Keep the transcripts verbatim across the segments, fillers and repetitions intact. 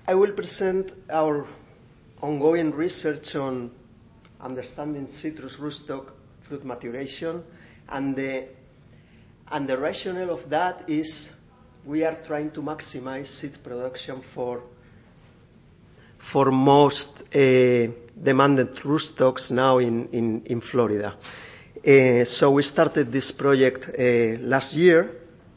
I will present our ongoing research on understanding citrus rootstock fruit maturation, and the, and the rationale of that is we are trying to maximize seed production for, for most uh, demanded rootstocks now in, in, in Florida. Uh, so we started this project uh, last year.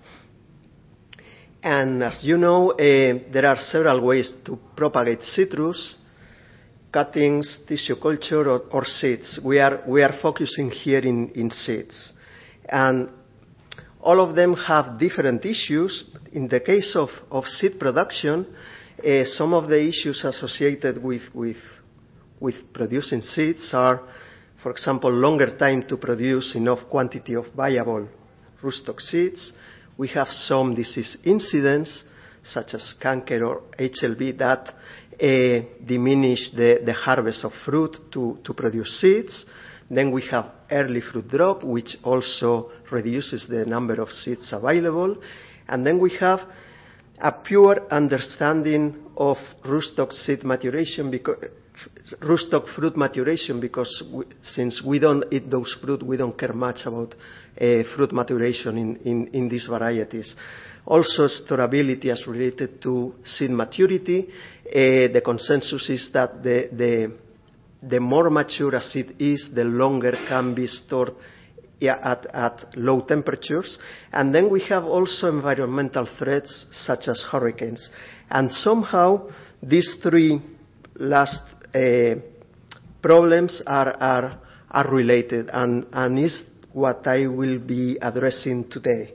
And as you know, uh, there are several ways to propagate citrus: cuttings, tissue culture, or, or seeds. We are, we are focusing here in, in seeds. And all of them have different issues. In the case of, of seed production, uh, some of the issues associated with, with, with producing seeds are, for example, longer time to produce enough quantity of viable rootstock seeds. We have some disease incidents, such as canker or H L V, that uh, diminish the, the harvest of fruit to, to produce seeds. Then we have early fruit drop, which also reduces the number of seeds available. And then we have a pure understanding of rootstock seed maturation, because, rootstock fruit maturation, because we, since we don't eat those fruit, we don't care much about uh, fruit maturation in, in, in these varieties. Also, storability as related to seed maturity. Uh, the consensus is that the, the, the more mature a seed is, the longer can be stored at, at low temperatures. And then we have also environmental threats such as hurricanes. And somehow these three last uh, problems are, are, are related, and, and is what I will be addressing today.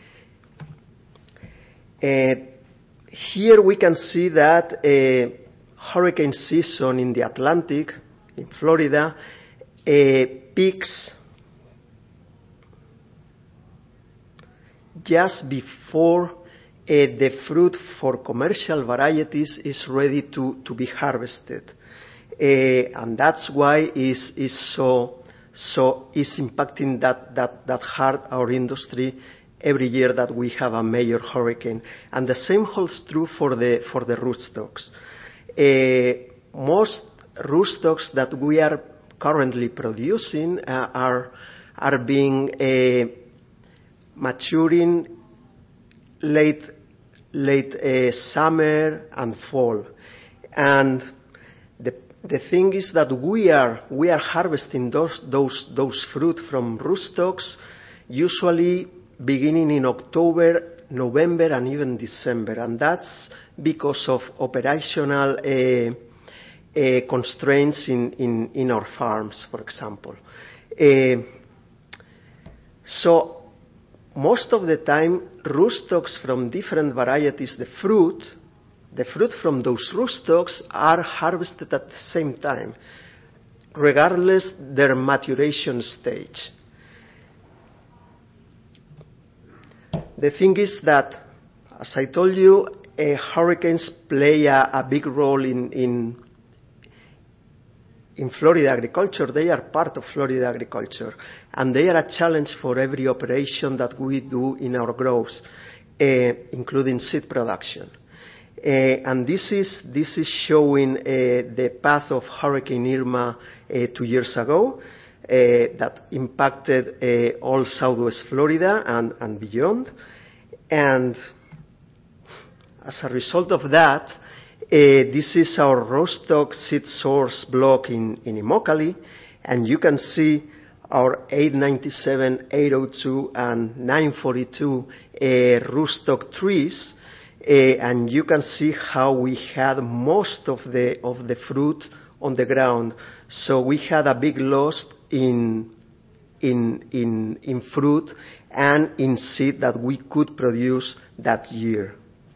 Uh, here we can see that uh, hurricane season in the Atlantic, in Florida, uh, peaks just before uh, the fruit for commercial varieties is ready to, to be harvested. Uh, and that's why is is so so is impacting that, that, that hard our industry every year that we have a major hurricane. And the same holds true for the for the rootstocks. Uh, most rootstocks that we are currently producing uh, are are being uh, maturing late late uh, summer and fall. And the the thing is that we are we are harvesting those those those fruit from rootstocks usually beginning in October, November, and even December, and that's because of operational uh, uh, constraints in, in in our farms, for example. Uh, so most of the time, rootstocks from different varieties, the fruit, the fruit from those rootstocks are harvested at the same time, regardless their maturation stage. The thing is that, as I told you, uh, hurricanes play a, a big role in, in in Florida agriculture. They are part of Florida agriculture, and they are a challenge for every operation that we do in our groves, uh, including seed production. Uh, and this is this is showing uh, the path of Hurricane Irma uh, two years ago, uh, that impacted uh, all Southwest Florida and, and beyond. And as a result of that, Uh, this is our rootstock seed source block in, in Immokalee, and you can see our eight ninety-seven, eight oh two, and nine forty-two uh, rootstock trees, uh, and you can see how we had most of the of the fruit on the ground. So we had a big loss in in in in fruit and in seed that we could produce that year.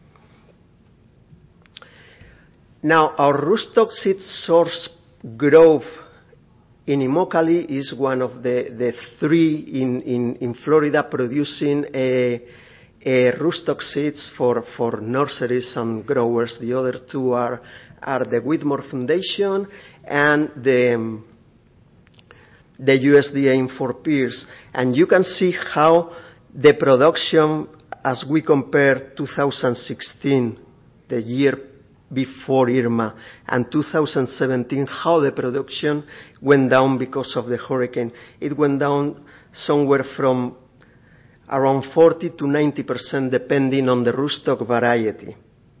Now, our rootstock seed source grove in Immokalee is one of the, the three in, in, in Florida producing a, a rootstock seeds for, for nurseries and growers. The other two are, are the Whitmore Foundation and the, the U S D A Inform Peers. And you can see how the production, as we compare two thousand sixteen, the year before Irma, and two thousand seventeen, how the production went down because of the hurricane. It went down somewhere from around forty to ninety percent depending on the rootstock variety.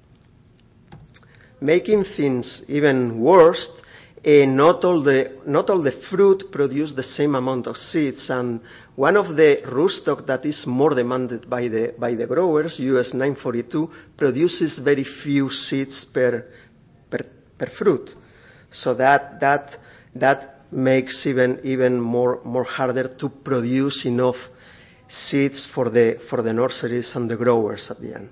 Making things even worse, uh, not all the not all the fruit produce the same amount of seeds, and one of the rootstock that is more demanded by the by the growers, U S nine forty-two, produces very few seeds per per, per fruit. So that that that makes even even more more harder to produce enough seeds for the for the nurseries and the growers at the end.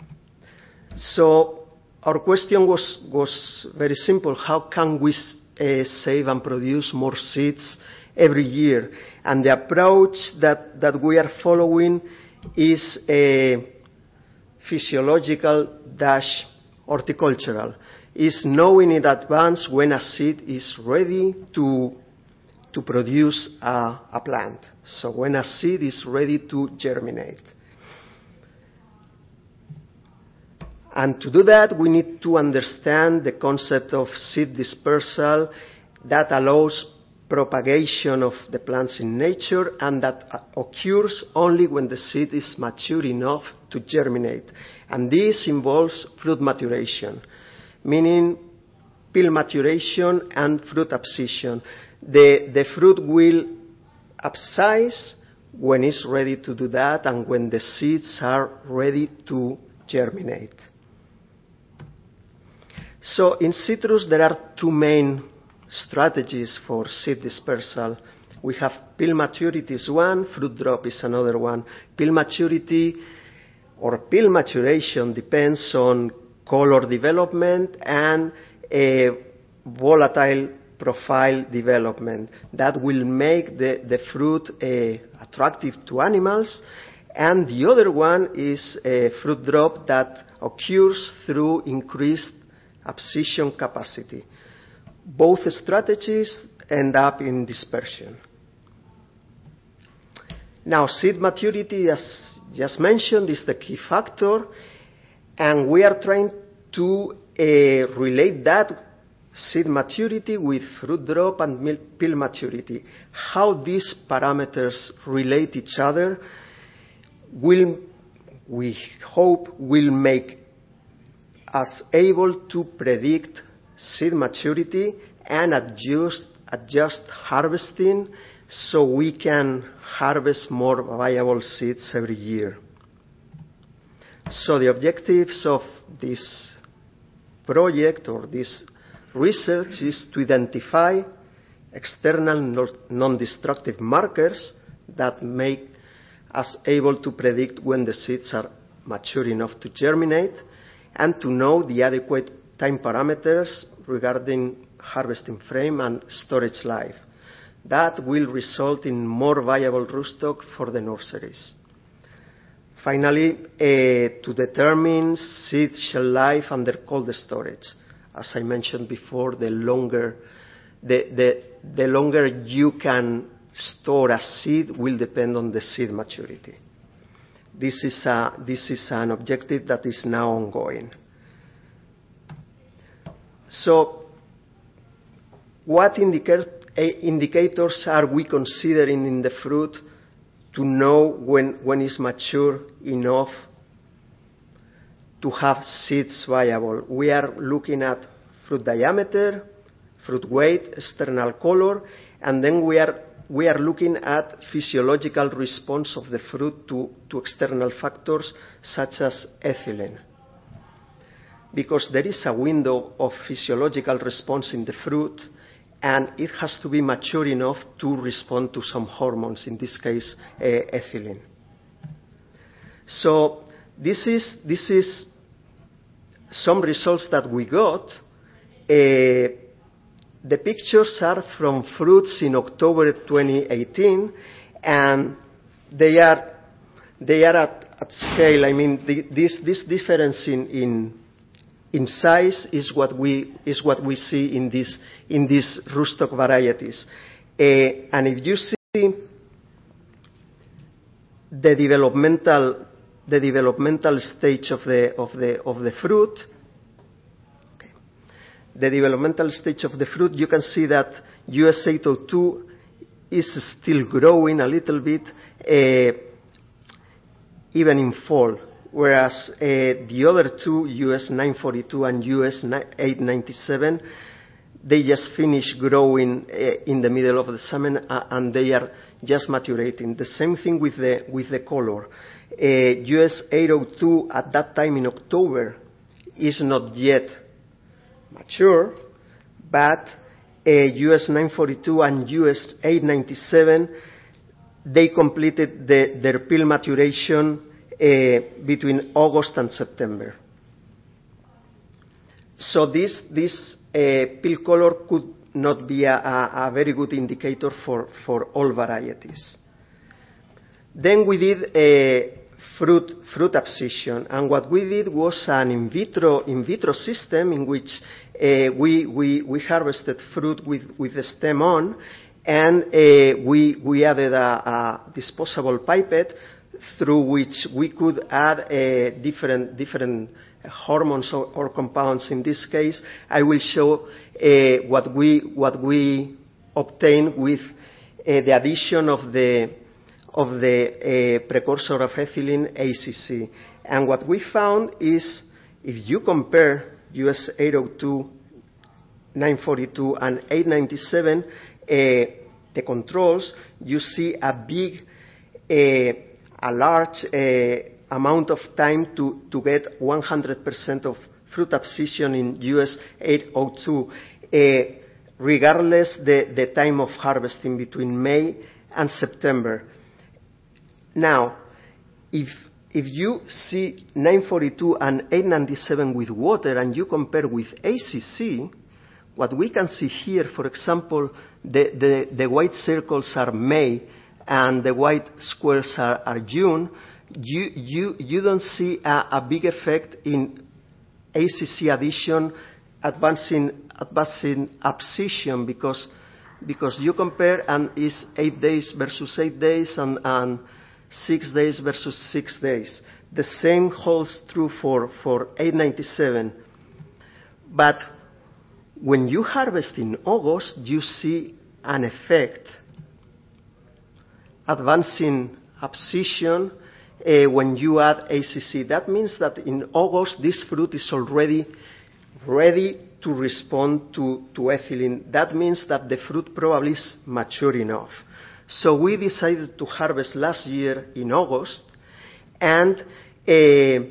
So our question was was very simple: how can we uh, save and produce more seeds every year? And the approach that that we are following is a physiological dash horticultural. Is knowing in advance when a seed is ready to to produce a, a plant. So when a seed is ready to germinate. And to do that, we need to understand the concept of seed dispersal that allows propagation of the plants in nature, and that occurs only when the seed is mature enough to germinate. And this involves fruit maturation, meaning peel maturation and fruit abscission. The, the fruit will upsize when it's ready to do that and when the seeds are ready to germinate. So in citrus, there are two main strategies for seed dispersal. We have peel maturity is one, fruit drop is another one. Peel maturity or peel maturation depends on color development and a volatile profile development that will make the, the fruit uh, attractive to animals. And the other one is a fruit drop that occurs through increased abscission capacity. Both strategies end up in dispersion. Now, seed maturity, as just mentioned, is the key factor, and we are trying to uh, relate that seed maturity with fruit drop and peel maturity. How these parameters relate each other will, we hope, will make us able to predict seed maturity and adjust, adjust harvesting so we can harvest more viable seeds every year. So the objectives of this project or this research is to identify external non-destructive markers that make us able to predict when the seeds are mature enough to germinate, and to know the adequate time parameters regarding harvesting frame and storage life. That will result in more viable rootstock for the nurseries. Finally, uh, to determine seed shelf life under cold storage. As I mentioned before, the longer, the, the, the longer you can store a seed will depend on the seed maturity. This is, a, this is an objective that is now ongoing. So, what indica- indicators are we considering in the fruit to know when, when it's mature enough to have seeds viable? We are looking at fruit diameter, fruit weight, external color, and then we are we are looking at physiological response of the fruit to, to external factors such as ethylene. Because there is a window of physiological response in the fruit, and it has to be mature enough to respond to some hormones, in this case, uh, ethylene. So this is, this is some results that we got. Uh, The pictures are from fruits in October twenty eighteen, and they are they are at, at scale. I mean, the, this this difference in, in in size is what we is what we see in this in these rootstock varieties. Uh, and if you see the developmental the developmental stage of the of the of the fruit, the developmental stage of the fruit, you can see that U S eight oh two is still growing a little bit, uh, even in fall, whereas uh, the other two, U S nine forty-two and U S eight ninety-seven, they just finish growing uh, in the middle of the summer, uh, and they are just maturating. The same thing with the with the color. Uh, U S eight oh two at that time in October is not yet mature, but uh, U S nine forty-two and U S eight ninety-seven, they completed the, their peel maturation uh, between August and September. So this this uh, peel color could not be a, a, a very good indicator for, for all varieties. Then we did a fruit fruit abscission, and what we did was an in vitro in vitro system in which uh, we, we we harvested fruit with with the stem on, and uh, we we added a, a disposable pipette through which we could add uh, different different hormones or, or compounds. In this case, I will show uh, what we what we obtained with uh, the addition of the of the uh, precursor of ethylene, A C C. And what we found is, if you compare U S eight oh two, nine forty-two, and eight ninety-seven, uh, the controls, you see a big, uh, a large uh, amount of time to, to get one hundred percent of fruit abscission in U S eight oh two, uh, regardless the, the time of harvesting between May and September. Now, if, if you see nine forty-two and eight ninety-seven with water and you compare with A C C, what we can see here, for example, the, the, the white circles are May and the white squares are, are June, you, you, you don't see a, a big effect in A C C addition advancing, advancing abscission because, because you compare and it's eight days versus eight days and, and six days versus six days. The same holds true for, for eight ninety-seven. But when you harvest in August, you see an effect, advancing abscission uh, when you add A C C. That means that in August, this fruit is already ready to respond to, to ethylene. That means that the fruit probably is mature enough. So we decided to harvest last year in August, and uh,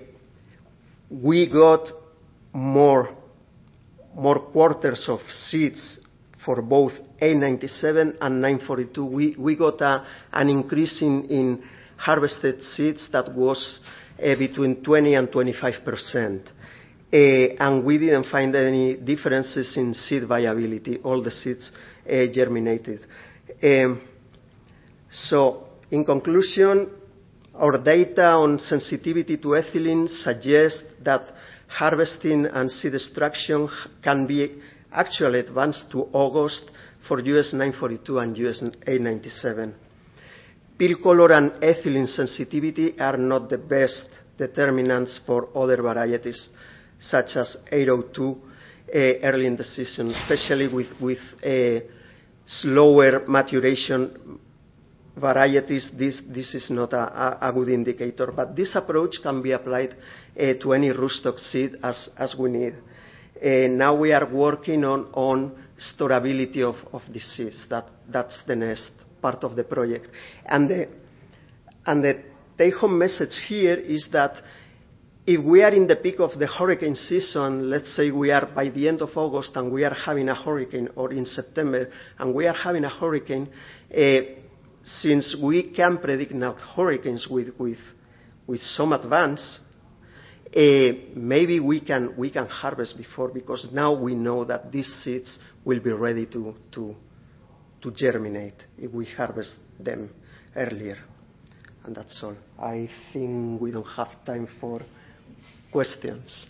we got more, more quarters of seeds for both eight ninety-seven and nine forty-two. We, we got a, an increase in, in harvested seeds that was uh, between twenty and twenty-five percent. Uh, and we didn't find any differences in seed viability. All the seeds uh, germinated. Um, So, in conclusion, our data on sensitivity to ethylene suggests that harvesting and seed extraction can be actually advanced to August for U S nine forty-two and U S eight ninety-seven. Peel color and ethylene sensitivity are not the best determinants for other varieties, such as eight oh two uh, early in the season, especially with, with uh, slower maturation varieties. This, this is not a, a good indicator, but this approach can be applied uh, to any rootstock seed as, as we need. Uh, now we are working on, on storability of, of the seeds. That, that's the next part of the project. And the, and the take-home message here is that if we are in the peak of the hurricane season, let's say we are by the end of August and we are having a hurricane, or in September, and we are having a hurricane, uh, since we can predict now hurricanes with, with, with some advance, uh, maybe we can, we can harvest before, because now we know that these seeds will be ready to, to, to germinate if we harvest them earlier. And that's all. I think we don't have time for questions.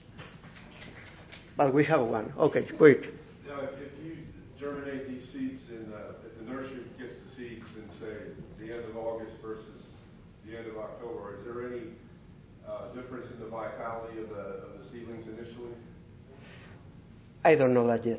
But we have one. Okay, quick. Now, if, if you germinate these seeds in uh, if the nursery gets the seeds in, say, the end of August versus the end of October, is there any uh, difference in the vitality of the, of the seedlings initially? I don't know that yet.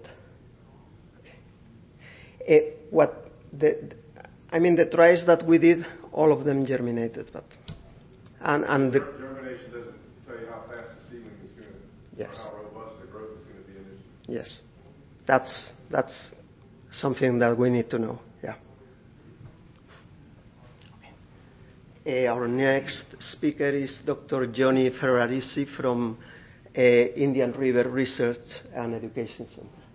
Okay. Uh, what the, I mean, the tries that we did, all of them germinated, but and and the germination doesn't tell you how fast the seedling is going to, yes, or how robust the growth is going to be in it. Yes, that's that's something that we need to know. Yeah. Uh, our next speaker is Doctor Johnny Ferrarisi from uh, Indian River Research and Education Center.